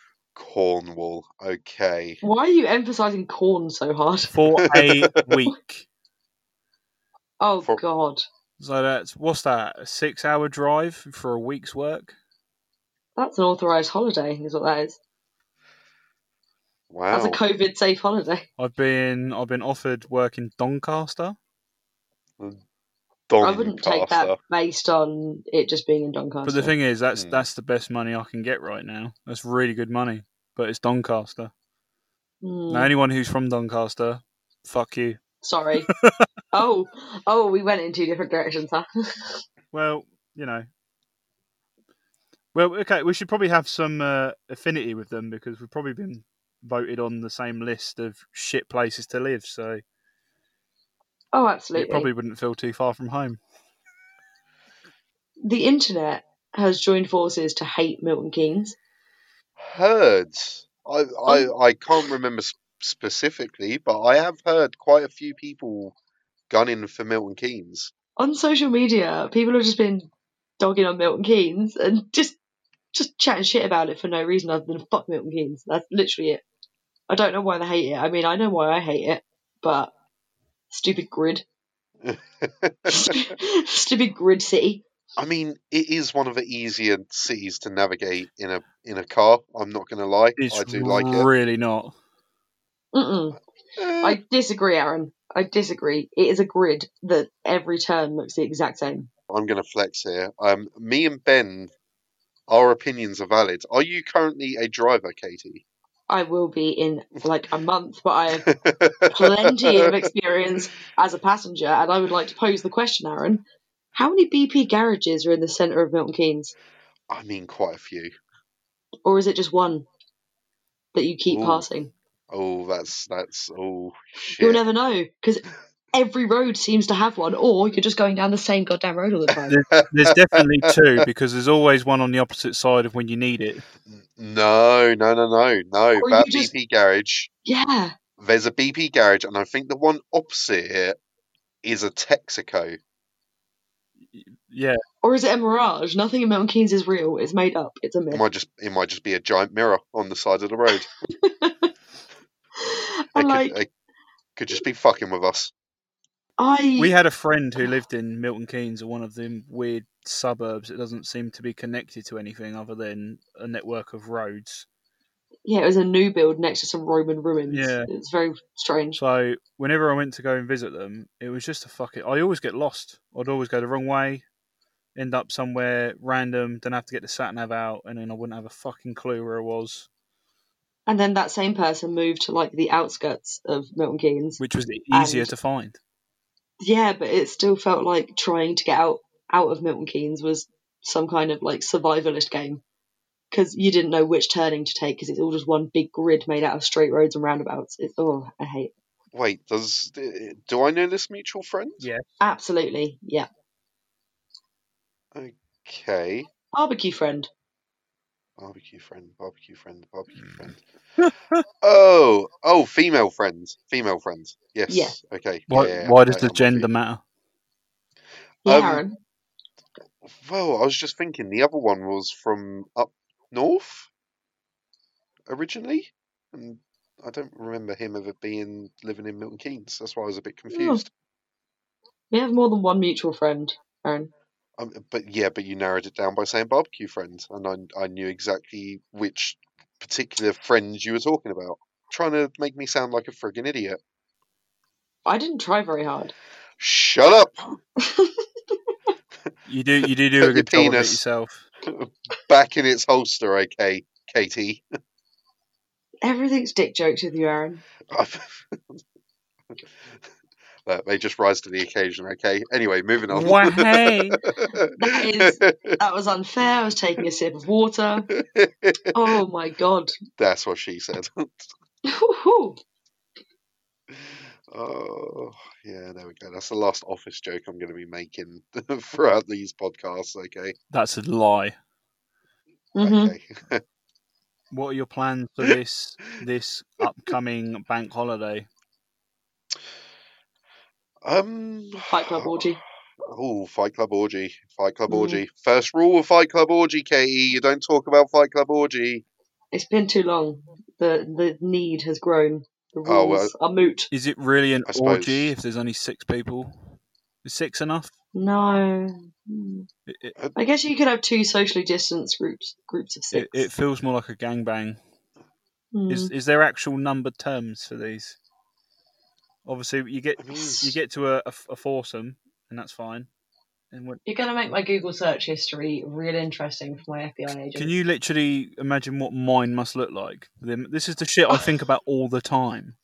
Okay. Why are you emphasising corn so hard? For a week. Oh, God. So what's that? A 6-hour drive for a week's work? That's an authorised holiday, is what that is. Wow. That's a COVID-safe holiday. I've been offered work in Doncaster. I wouldn't take that based on it just being in Doncaster. But the thing is, that's the best money I can get right now. That's really good money, but it's Doncaster. Now, anyone who's from Doncaster, fuck you. Sorry. Oh, we went in 2 different directions, huh? Well, Well, okay, we should probably have some affinity with them, because we've probably been voted on the same list of shit places to live, so... Oh, absolutely. It probably wouldn't feel too far from home. The internet has joined forces to hate Milton Keynes. Heard. I can't remember specifically, but I have heard quite a few people gunning for Milton Keynes. On social media, people have just been dogging on Milton Keynes and just chatting shit about it for no reason other than fuck Milton Keynes. That's literally it. I don't know why they hate it. I mean, I know why I hate it, but stupid grid. Stupid grid city. I mean, it is one of the easier cities to navigate in a car. I'm not going to lie. I do like it. Really not. I disagree, Aaron. I disagree. It is a grid that every turn looks the exact same. I'm going to flex here. Me and Ben, our opinions are valid. Are you currently a driver, Katie? I will be in like a month, but I have plenty of experience as a passenger, and I would like to pose the question, Aaron. How many BP garages are in the centre of Milton Keynes? I mean, quite a few. Or is it just one that you keep Ooh. passing? Oh, that's You'll shit. never know, because every road seems to have one, or you're just going down the same goddamn road all the time. There's definitely two, because there's always one on the opposite side of when you need it. No. Or That you just, BP garage. yeah. There's a BP garage, and I think the one opposite it is a Texaco. Yeah. Or is it a mirage? Nothing in Milton Keynes is real. It's made up. It's a It myth. might just be a giant mirror on the side of the road. And like, They could just be fucking with us. We had a friend who lived in Milton Keynes, or one of them weird suburbs that doesn't seem to be connected to anything other than a network of roads. Yeah, it was a new build next to some Roman ruins. Yeah. It's very strange. So whenever I went to go and visit them, it was just I always get lost. I'd always go the wrong way, end up somewhere random, then have to get the sat nav out, and then I wouldn't have a fucking clue where I was. And then that same person moved to like the outskirts of Milton Keynes, which was easier to find. Yeah, but it still felt like trying to get out of Milton Keynes was some kind of like survivalist game, because you didn't know which turning to take, because it's all just one big grid made out of straight roads and roundabouts. I hate it. Wait, do I know this mutual friend? Yeah. Absolutely, yeah. Okay. Barbecue friend. Barbecue friend. Oh, female friends. Yes. Yeah. Okay. Why does the gender matter? Yeah, Aaron. Well, I was just thinking the other one was from up north originally, and I don't remember him ever living in Milton Keynes. That's why I was a bit confused. We have more than one mutual friend, Aaron. But you narrowed it down by saying barbecue friend, and I knew exactly which particular friends you were talking about. Trying to make me sound like a friggin' idiot. I didn't try very hard. Shut up! You do a good job of it yourself. Back in its holster, okay, Katie. Everything's dick jokes with you, Aaron. They just rise to the occasion, okay? Anyway, moving on. Hey. That was unfair. I was taking a sip of water. Oh my god. That's what she said. Oh, yeah, there we go. That's the last office joke I'm going to be making throughout these podcasts, okay? That's a lie. Mm-hmm. Okay. What are your plans for this upcoming bank holiday? Fight Club orgy. Oh, Fight Club orgy. First rule of Fight Club orgy, Katie, you don't talk about Fight Club orgy. It's been too long. The need has grown. The rules are moot. Is it really an orgy if there's only 6 people? Is 6 enough? No. I guess you could have 2 socially distanced groups of 6. It feels more like a gangbang. Is there actual numbered terms for these? Obviously, you get to a foursome, and that's fine. And you're going to make my Google search history real interesting for my FBI agent. Can you literally imagine what mine must look like? This is the shit I think about all the time.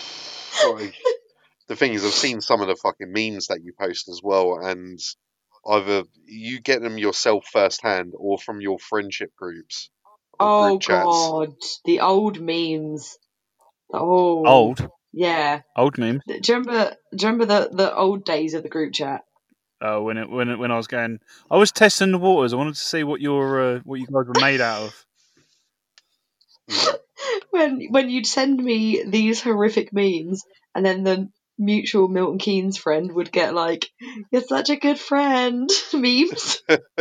The thing is, I've seen some of the fucking memes that you post as well, and either you get them yourself firsthand or from your friendship groups. Oh group chats. God, the old memes. Old? Yeah. Old memes? Do you remember the old days of the group chat? Oh, when I was going, I was testing the waters. I wanted to see what you guys were made out of. when you'd send me these horrific memes, and then the mutual Milton Keynes friend would get like, "You're such a good friend" memes,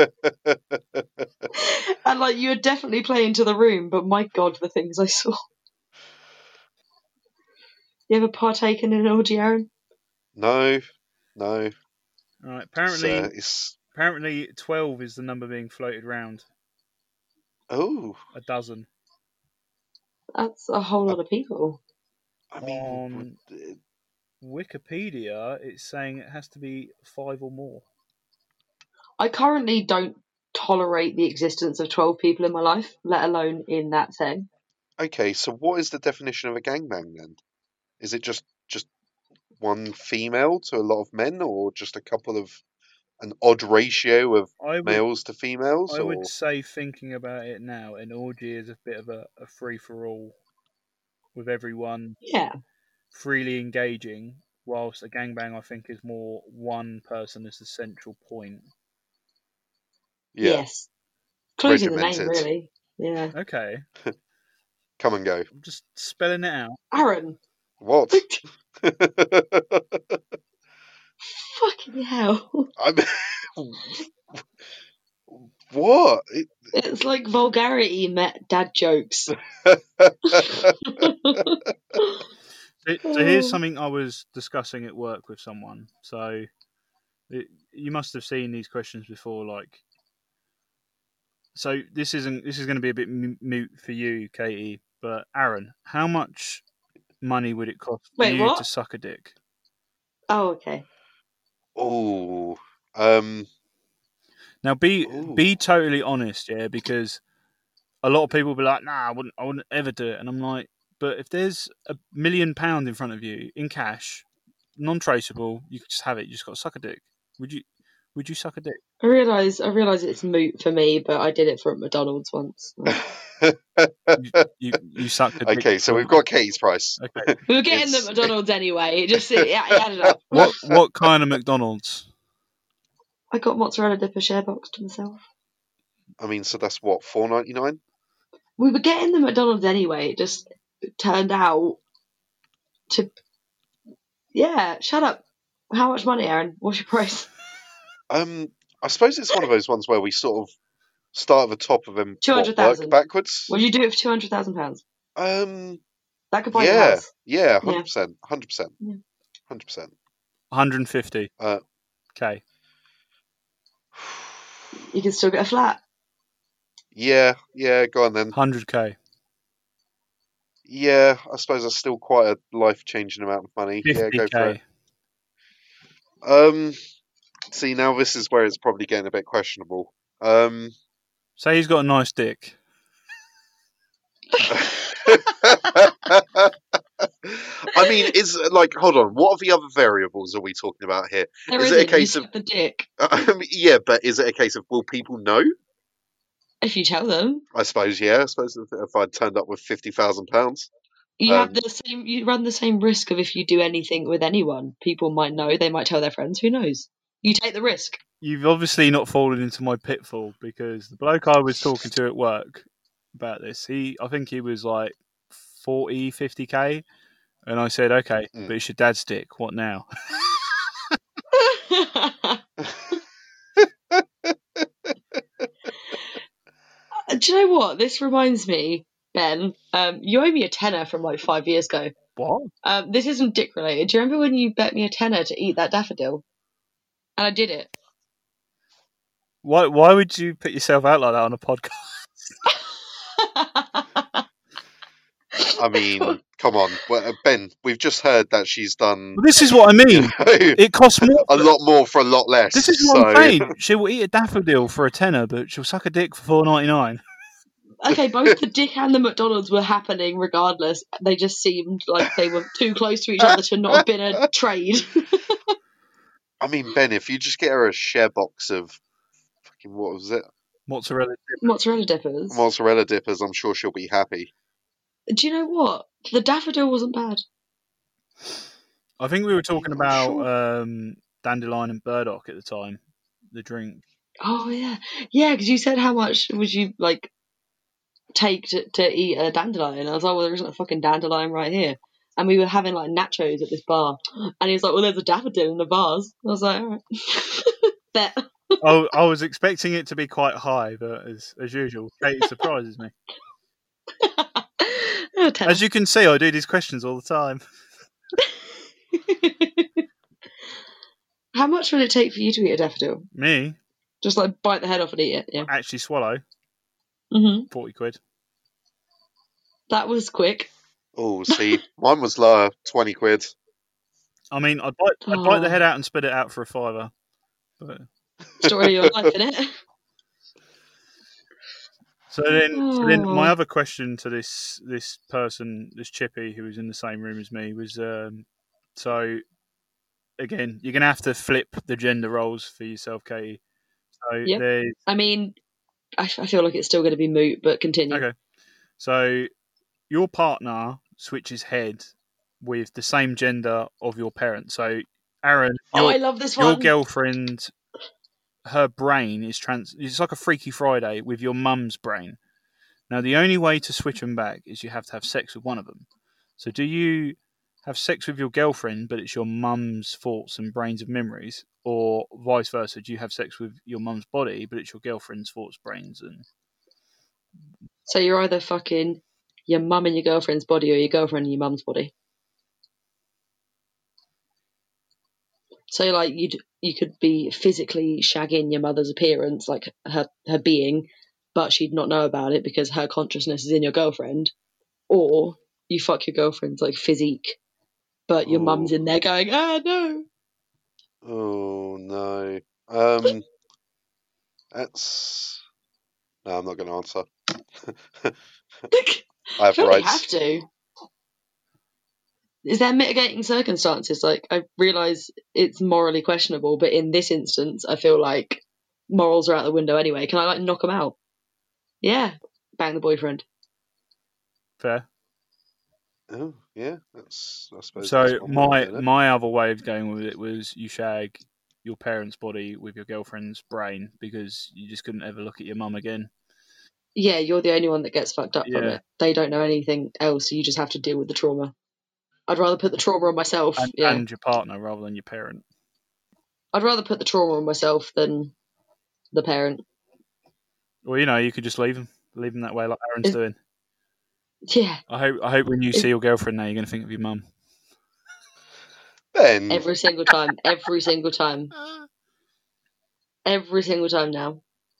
and like you would definitely play into the room. But my God, the things I saw. You ever partaken in an orgy, Aaron? No. All right. Apparently 12 is the number being floated around. Oh. A dozen. That's a whole lot of people. I mean, on Wikipedia, it's saying it has to be 5 or more. I currently don't tolerate the existence of 12 people in my life, let alone in that setting. Okay, so what is the definition of a gangbang then? Is it just one female to a lot of men, or just a couple of an odd ratio of I would males to females, I would or say, thinking about it now, an orgy is a bit of a free for all with everyone Yeah. freely engaging, whilst a gangbang I think is more one person as the central point. yeah, Yes. Clues in the name, regimented. really. Yeah. Okay, Come and go. I'm just spelling it out. Aaron. What? Fucking hell. I'm what? It's like vulgarity met dad jokes. So here's something I was discussing at work with someone. So you must have seen these questions before, like. So this is going to be a bit moot for you, Katie. But Aaron, how much money would it cost Wait, you what? to suck a dick? Oh, okay. Oh, Now be totally honest, yeah, because a lot of people will be like, "Nah, I wouldn't ever do it," and I'm like, "But if there's £1 million in front of you in cash, non-traceable, you could just have it. You just got to suck a dick. Would you suck a dick?" I realise it's moot for me, but I did it for McDonald's once. You sucked a dick. Okay, so we've got Katie's price. Okay. We were getting It's- the McDonald's anyway. It added up. What kind of McDonald's? I got mozzarella dipper share box to myself. I mean, so that's what, $4.99? We were getting the McDonald's anyway. It just turned out to. Yeah, shut up. How much money, Aaron? What's your price? I suppose it's one of those ones where we sort of start at the top of them, work 200,000. backwards. Would you do it for £200,000? That could buy your Yeah, house. yeah, 100%, 100%, Yeah. 100%. 150. Okay. You can still get a flat. Yeah, go on then. 100k. Yeah, I suppose that's still quite a life-changing amount of money. 50k. Yeah, go for it. See, now this is where it's probably getting a bit questionable. Say he's got a nice dick. I mean, hold on. What are the other variables are we talking about here? There Is isn't. it a case You of suck the dick yeah, but is it a case of will people know? if you tell them. I suppose, yeah. I suppose if I'd turned up with £50,000, You have the same. You run the same risk of if you do anything with anyone. People might know. They might tell their friends. Who knows? You take the risk. You've obviously not fallen into my pitfall, because the bloke I was talking to at work about this, I think he was like 40, 50k, and I said, okay, but it's your dad's dick. What now? Do you know what? This reminds me, Ben. You owe me a tenner from like 5 years ago. What? This isn't dick related. Do you remember when you bet me a tenner to eat that daffodil? And I did it. Why would you put yourself out like that on a podcast? I mean, come on, Ben. We've just heard that she's done. Well, this is what I mean. It costs more. A lot more for a lot less. This is what I'm saying. She will eat a daffodil for a tenner, but she'll suck a dick for $4.99. Okay, both the dick and the McDonald's were happening regardless. They just seemed like they were too close to each other to not have been a trade. I mean, Ben, if you just get her a share box of fucking, what was it? Mozzarella dippers. Mozzarella dippers, I'm sure she'll be happy. Do you know what? The daffodil wasn't bad. I think we were talking about dandelion and burdock at the time, the drink. Oh yeah, because you said how much would you like take to eat a dandelion? And I was like, well, there isn't a fucking dandelion right here. And we were having like nachos at this bar, and he was like, well, there's a daffodil in the vase. I was like, all right, bet. I was expecting it to be quite high, but as usual, Katie surprises me. As you can see, I do these questions all the time. How much would it take for you to eat a daffodil? Me? Just like bite the head off and eat it, yeah. Actually swallow? 40 quid. That was quick. Oh, see, mine was lower, 20 quid. I mean, I'd bite the head out and spit it out for a £5. But... Story of your life, innit? So then my Oh. other question to this person, this chippy who was in the same room as me, was so again, you're gonna have to flip the gender roles for yourself, Katie. So Yep. there's I mean, I feel like it's still going to be moot, but continue. okay. So your partner switches head with the same gender of your parent. So Aaron, Oh, I love this your one. girlfriend, her brain is it's like a Freaky Friday with your mum's brain. Now the only way to switch them back is you have to have sex with one of them. So do you have sex with your girlfriend, but it's your mum's thoughts and brains of memories, or vice versa? Do you have sex with your mum's body, but it's your girlfriend's thoughts, brains, and So you're either fucking your mum and your girlfriend's body, or your girlfriend and your mum's body. So like you could be physically shagging your mother's appearance, like her being, but she'd not know about it because her consciousness is in your girlfriend, or you fuck your girlfriend's like physique, but your mum's in there going, no. Oh no. That's no. I'm not going to answer. I have feel rights. you have to. Is there mitigating circumstances? Like, I realise it's morally questionable, but in this instance, I feel like morals are out the window anyway. Can I like knock them out? Yeah, bang the boyfriend. fair? Oh yeah, I suppose. So that's one way of doing it. my other way of going with it was you shag your parents' body with your girlfriend's brain because you just couldn't ever look at your mum again. Yeah, you're the only one that gets fucked up from Yeah. it. They don't know anything else, so you just have to deal with the trauma. I'd rather put the trauma on myself. And your partner rather than your parent. I'd rather put the trauma on myself than the parent. Well, you could just leave them that way, like Aaron's doing. Yeah. I hope when you see your girlfriend now, you're going to think of your mum. Ben. Every single time. Every single time. Every single time now.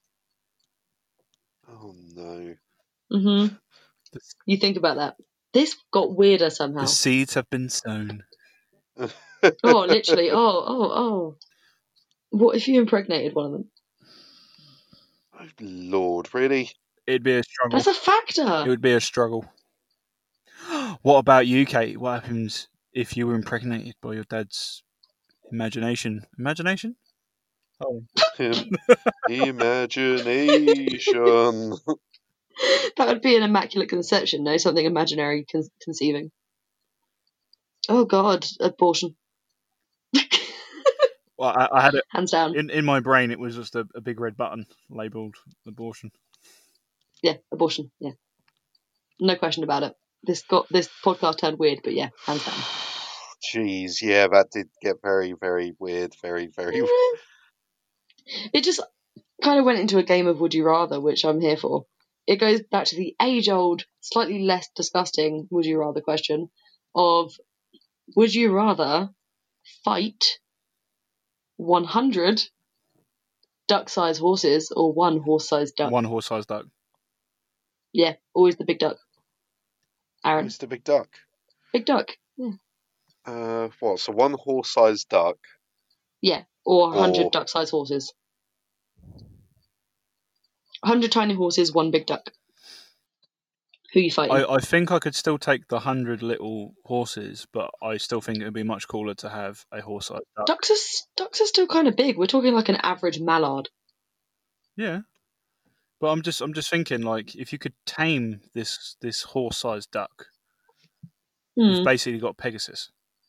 Oh no. Mm-hmm. You think about that. This got weirder somehow. The seeds have been sown. Oh, literally. Oh. What if you impregnated one of them? Oh Lord, really? It'd be a struggle. That's a factor. It would be a struggle. What about you, Kate? What happens if you were impregnated by your dad's imagination? Imagination? Oh. Imagination. That would be an immaculate conception, no? Something imaginary conceiving. Oh, God. Abortion. Well, I had it hands down. in my brain. It was just a big red button labelled abortion. Yeah, abortion. Yeah, no question about it. This podcast turned weird, but yeah, hands down. Jeez, yeah, that did get very, very weird. Very, very. It just kind of went into a game of would you rather, which I'm here for. It goes back to the age-old, slightly less disgusting would you rather question of would you rather fight 100 duck-sized horses or one horse-sized duck? One horse-sized duck. Yeah, always the big duck. Aaron. Who's the big duck? Big duck. Yeah. What? So one horse-sized duck. Yeah, or 100 duck-sized horses. 100 tiny horses, one big duck. Who you fighting? I think I could still take the 100 little horses, but I still think it would be much cooler to have a horse-sized duck. Ducks are still kind of big. We're talking like an average mallard. Yeah, but I'm just thinking, like, if you could tame this horse-sized duck, you've basically got Pegasus.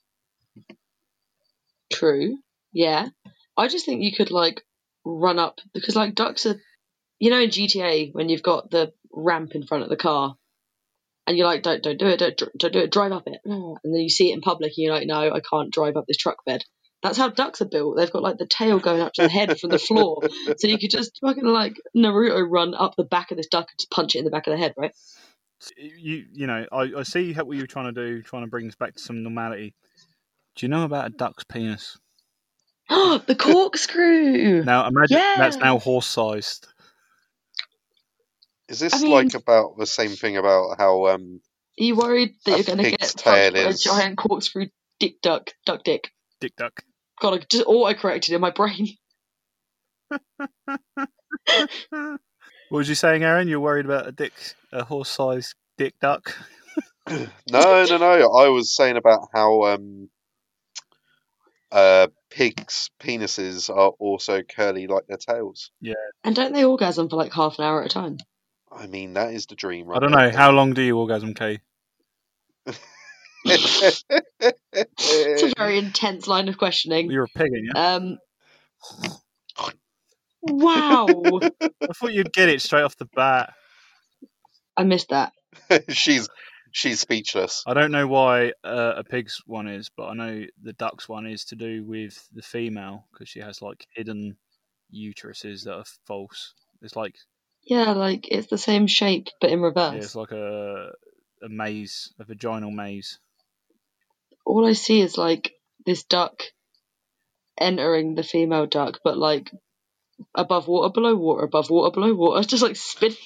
True. Yeah. I just think you could like run up because like ducks are, in GTA when you've got the ramp in front of the car, and you're like, don't do it, don't do it, drive up it, and then you see it in public, and you're like, no, I can't drive up this truck bed. That's how ducks are built. They've got like the tail going up to the head from the floor, so you could just fucking like Naruto run up the back of this duck and just punch it in the back of the head, right? I see what you're trying to do, trying to bring us back to some normality. Do you know about a duck's penis? The corkscrew. Now imagine that's now horse-sized. Is this like about the same thing about how Are you worried that you're going to get fucked by a giant corkscrew dick duck dick? Dick duck. God, I just auto-corrected in my brain. What was you saying, Aaron? You're worried about a horse-sized dick duck? No. I was saying about how pigs' penises are also curly like their tails. And don't they orgasm for like half an hour at a time? I mean, that is the dream, right? I don't know. How long do you orgasm, Kay? It's a very intense line of questioning. You're a pig, aren't you? Wow. I thought you'd get it straight off the bat. I missed that. She's speechless. I don't know why a pig's one is, but I know the duck's one is to do with the female because she has like hidden uteruses that are false. It's like Yeah, like it's the same shape but in reverse. it's like a maze, a vaginal maze. All I see is like this duck entering the female duck, but like above water, below water, above water, below water, just like spinning.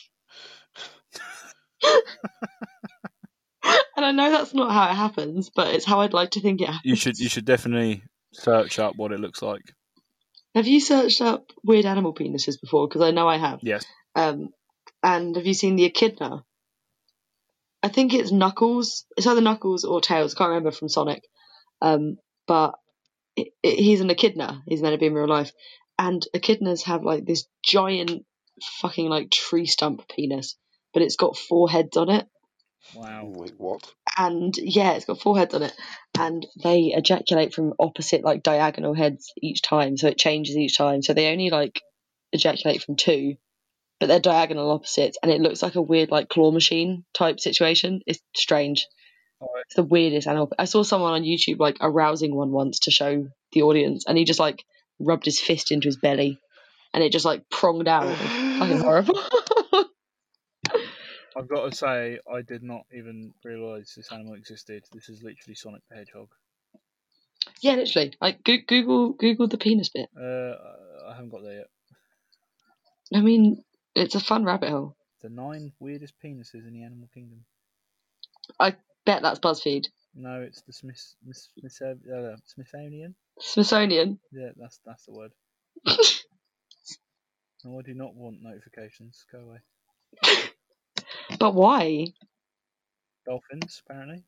And I know that's not how it happens, but it's how I'd like to think it happens. You should definitely search up what it looks like. Have you searched up weird animal penises before? Because I know I have. Yes. And have you seen the echidna? I think it's Knuckles. It's either Knuckles or Tails. I can't remember from Sonic. But he's an echidna. He's meant to be in real life. And echidnas have like this giant fucking like tree stump penis, but it's got 4 heads on it. Wow. Wait, what? And yeah, it's got 4 heads on it, and they ejaculate from opposite like diagonal heads each time, so it changes each time. So they only like ejaculate from 2, but they're diagonal opposites, and it looks like a weird like claw machine type situation. It's strange. Right. It's the weirdest animal. I saw someone on YouTube like arousing one once to show the audience, and he just like rubbed his fist into his belly, and it just like pronged out. It was fucking horrible. I've got to say, I did not even realise this animal existed. This is literally Sonic the Hedgehog. Yeah, literally. Like Google the penis bit. I haven't got there yet. I mean, it's a fun rabbit hole. The 9 weirdest penises in the animal kingdom. I bet that's BuzzFeed. No, it's the Smithsonian. Smithsonian. Yeah, that's the word. No, I do not want notifications. Go away. But why? Dolphins, apparently.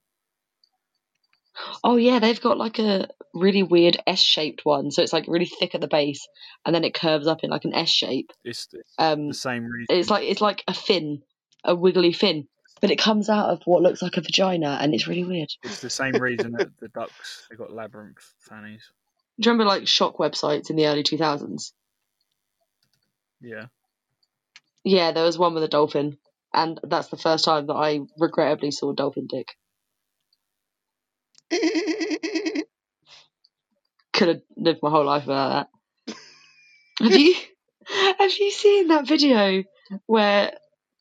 Oh yeah, they've got like a really weird S-shaped one, so it's like really thick at the base, and then it curves up in like an S shape. It's the same reason. It's like a fin, a wiggly fin, but it comes out of what looks like a vagina, and it's really weird. It's the same reason that the ducks, they got labyrinth fannies. Do you remember like shock websites in the early 2000s? Yeah. Yeah, there was one with a dolphin, and that's the first time that I regrettably saw dolphin dick. Could have lived my whole life without that. Have you seen that video where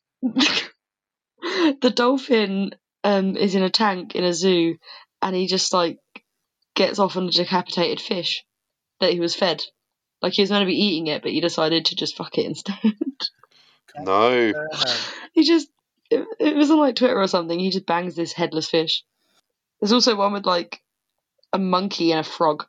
the dolphin is in a tank in a zoo, and he just like gets off on a decapitated fish that he was fed? Like he was meant to be eating it, but he decided to just fuck it instead. No. He just it was on like Twitter or something. He just bangs this headless fish. There's also one with like a monkey and a frog.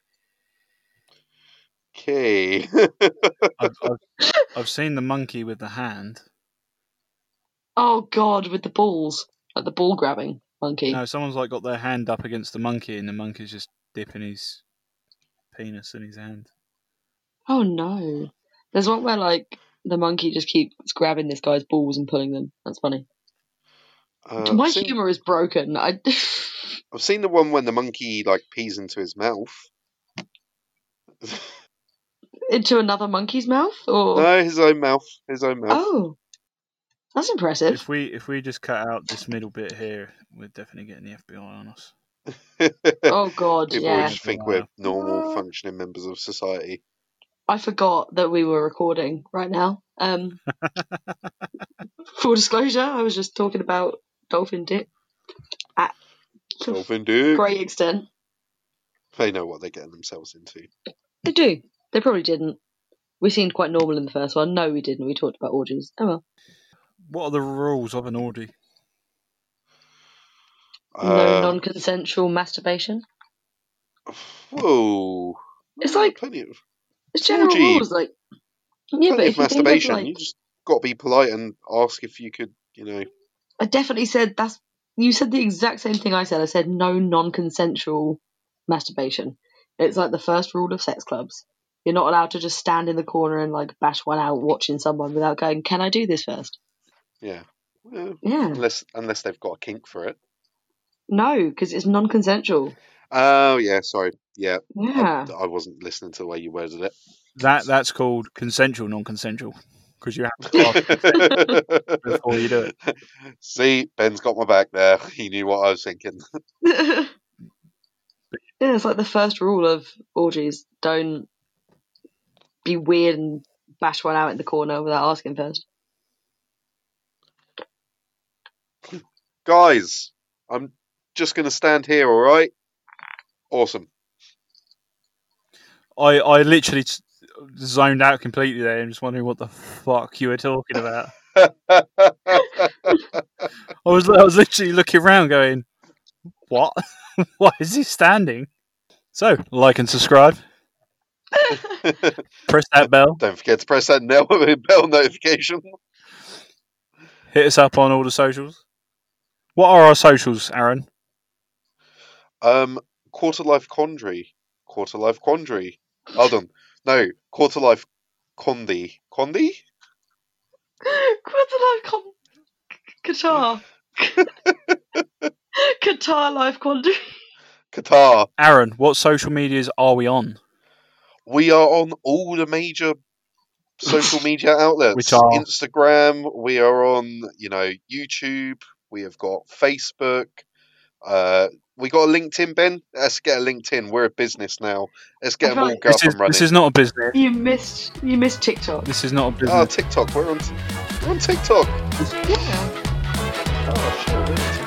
Okay. I've seen the monkey with the hand. Oh god, with the balls, like the ball grabbing monkey. No, someone's like got their hand up against the monkey, and the monkey's just dipping his penis in his hand. Oh no. There's one where like the monkey just keeps grabbing this guy's balls and pulling them. That's funny. My humour is broken. I've seen the one when the monkey like pees into his mouth. Into another monkey's mouth, or No, his own mouth. His own mouth. oh, that's impressive. If we just cut out this middle bit here, we're definitely getting the FBI on us. Oh god, People yeah. would just think we're normal, functioning members of society. I forgot that we were recording right now. Full disclosure, I was just talking about dolphin dick. Dolphin dick. Great extent. They know what they're getting themselves into. They do. They probably didn't. We seemed quite normal in the first one. No, we didn't. We talked about orgies. Oh well. What are the rules of an orgy? No non-consensual masturbation. Whoa. It's like plenty of it's general orgy. rules, like yeah, but Plenty if of you think of masturbation. like You just got to be polite and ask if you could, I definitely said that's. You said the exact same thing I said. I said no non-consensual masturbation. It's like the first rule of sex clubs. You're not allowed to just stand in the corner and like bash one out watching someone without going, "Can I do this first?" Yeah. Yeah. Unless they've got a kink for it. No, because it's non-consensual. Oh yeah, sorry. Yeah. Yeah. I wasn't listening to the way you worded it. That's called consensual, non-consensual, because you have to ask before you do it. See, Ben's got my back there. He knew what I was thinking. Yeah, it's like the first rule of orgies. Don't be weird and bash one out in the corner without asking first. Guys, I'm just going to stand here, all right? Awesome. I literally zoned out completely there and just wondering what the fuck you were talking about. I was literally looking around going, what? Why is he standing? So, like and subscribe. Press that bell. Don't forget to press that bell notification. Hit us up on all the socials. What are our socials, Aaron? Quarter Life Quandary. Quarter Life Quandary. Hold on. No, Quarter Life Condi. Condi? Quarter life Qatar. Qatar life quandary. Qatar. Aaron, what social medias are we on? We are on all the major social media outlets. Which are? Instagram. We are on, YouTube. We have got Facebook. We got a LinkedIn, Ben. Let's get a LinkedIn. We're a business now. Let's get them all up and running. This is not a business. You missed TikTok. This is not a business. Oh, TikTok. We're on TikTok. Yeah. Oh, shit.